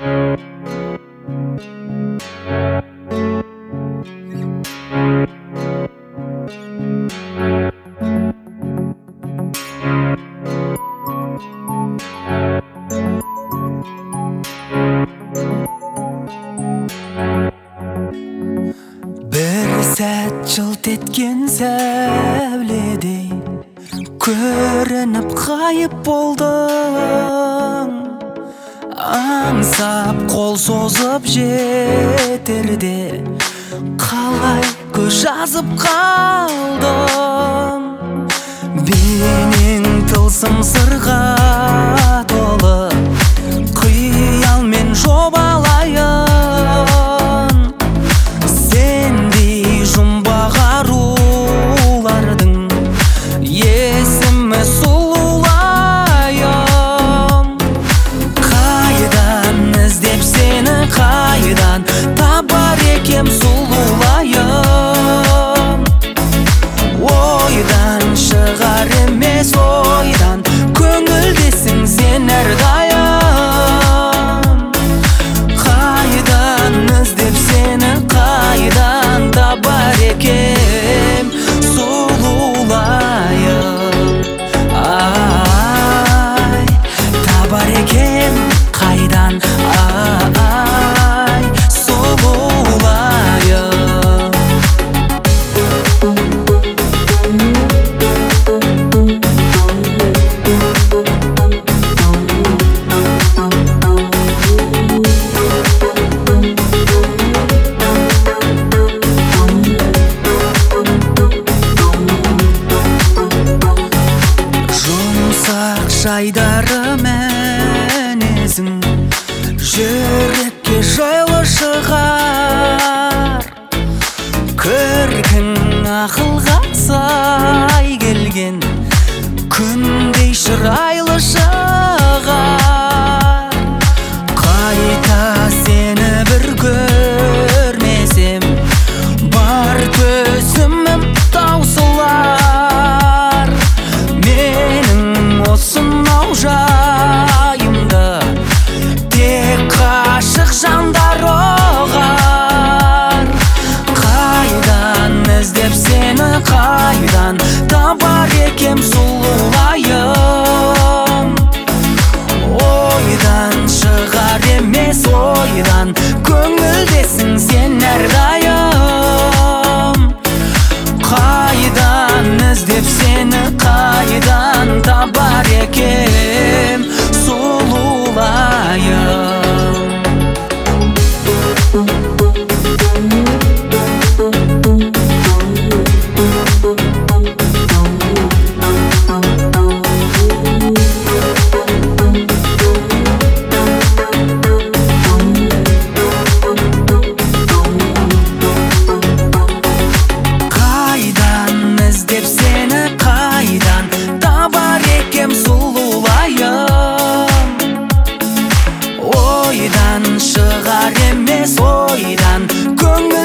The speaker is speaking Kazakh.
Sәт жылт еткен сәуледей көрініп ғайып болдың. Аңсап қол созып жетерде қалай көз жазып қалдым. Бейнең тылсым сырға толы, қиялмен жобалайын. Сендей жұмбақ арулардың есімі сұлулайым. Қайдан іздеп сені, қайдан табар екем сұлулайым. Ойдан шығар емес ойдан, көңілдесің сен әрдайым. Қайдан іздеп сені, қайдан табар екем сұлулайым. Ай, табар екем қайдан, ай, сұлулайым. Жайдары мінезің жүрекке жайлы шығар. Көркің ақылға сай келген күндей шырайлы шығар. Қайта сені бір көрмесем, бар төзімім таусылар. Менің осынау жайымды тек ғашық жандар ұғар. Қайдан іздеп сені, қайдан табар екем сұлулайым. Ойдан шығар емес ойдан, көңілдесің сен әрдайым. Қайдан іздеп сені, қайдан табар екем сұлулайым. Іздеп сені, қайдан табар екем сұлулайым. Ойдан шығар емес ойдан, көңіл